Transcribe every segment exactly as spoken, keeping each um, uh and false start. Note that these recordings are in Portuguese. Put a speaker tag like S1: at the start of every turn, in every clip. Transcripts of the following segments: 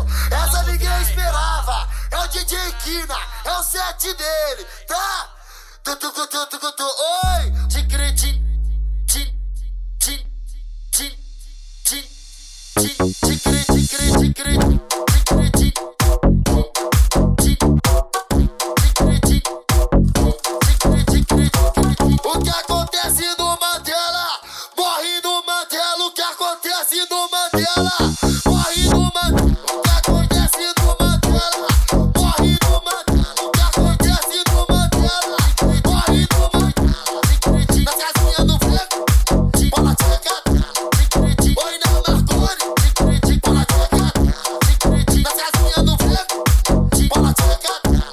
S1: Essa ninguém esperava. É o D J Kina, é o set dele, tá? Tu, tu, tu, tu, tu, tu, tu. Oi! Ticri, tim, tim, tim, tim, tim, tim, ticri, ticri, ticri, ticri, tim. O que acontece no Mandela? Morre no Mandela. O que acontece no Mandela? Morre no Mandela. O que acontece no Mandela? Morre no Mandela. O que acontece no Mandela? Morre no Mandela. Na casinha do freco, bola chegada. Oi na Marconi, bola chegada. Na casinha do freco, bola chegada.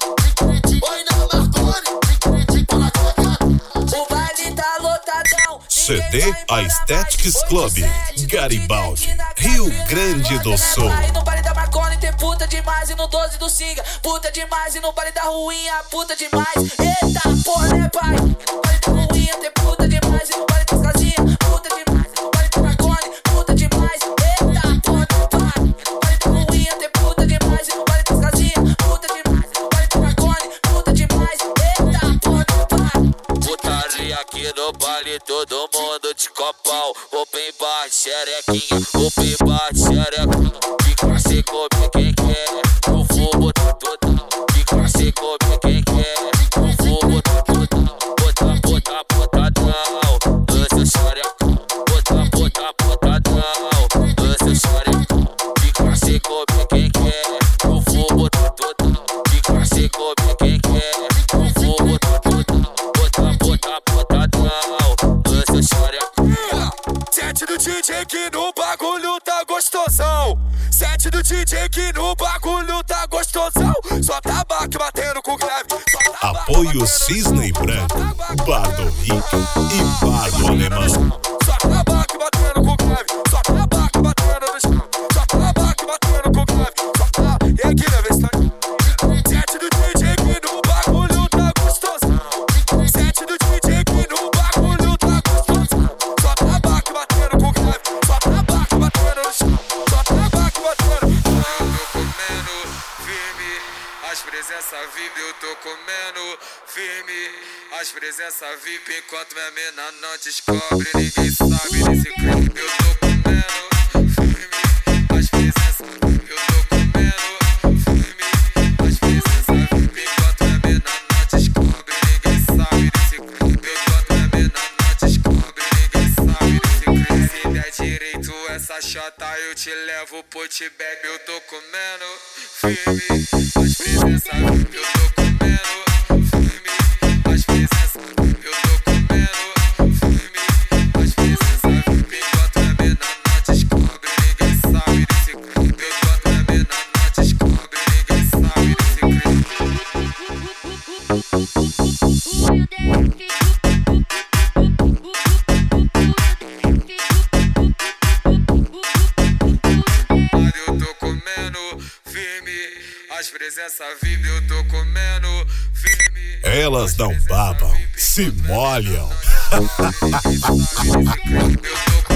S1: Oi na Marconi, bola chegada.
S2: O baile tá lotadão.
S3: C D Aesthetics Club, Garibaldi, Rio Grande do Sul.
S2: E no baile da Marconi tem puta demais. E no doze do Singa, puta demais. E no baile da Ruinha, puta demais. Eita porra, né, pai? E no baile da Ruinha tem puta demais. E no baile das casinhas, puta demais. E no baile da Marconi, puta demais. Eita porra, né, pai? E no baile da Ruinha tem puta demais. E no baile das casinhas, puta demais. E no baile da Marconi, puta demais. Eita porra, né, pai?
S4: Putaria aqui no baile, todo mundo de copão. Open bar, xerequinha, open bar, xerequinha. De classe come quem quer, o fogo tá total. De classe come quem quer, o fogo tá total. Bota, bota, botadão, dança xerecão. Bota, bota, botadão, dança xerecão. De classe come quem quer, o fogo tá total. De classe come quem quer, o fogo tá total. Bota, bota, botadão, dança xerecão.
S5: Sete do D J que no bagulho tá gostosão. Sete do D J que no bagulho tá gostosão. Só tabaco batendo com grave.
S3: Apoio Cisne Branco, Bar do Rico e Bar do Alemão.
S5: Só tabaco batendo com grave. Só tabaco batendo no chão. Só tabaco batendo com grave. Só tabaco. E aqui na vez tá. Sete do D J que no bagulho tá gostosão. Sete do D J que no bagulho tá gostosão. Só tabaco batendo com grave. Só tabaco batendo no chão. Só tabaco batendo.
S6: Eu tô comendo firme, as presenças V I P eu tô comendo firme, as presenças V I P enquanto minha mina não descobre, ninguém sabe desse crime. Eu tô comendo firme, as presenças V I P eu tô comendo firme, as presenças V I P enquanto minha mina não descobre, ninguém sabe desse crime. Enquanto minha mina não descobre, ninguém sabe desse crime. Se der direito essa chota eu te levo pro Tibete. Eu tô comendo firme, as presenças V I P eu tô comendo firme, as presenças V I P eu tô comendo firme, as presenças V I P enquanto minha mina não descobre, ninguém sabe desse crime. Enquanto minha mina não descobre, ninguém sabe desse crime. Eu tô comendo firme, as presenças V I P eu tô comendo firme.
S3: Elas não babam, se molham.
S6: Eu tô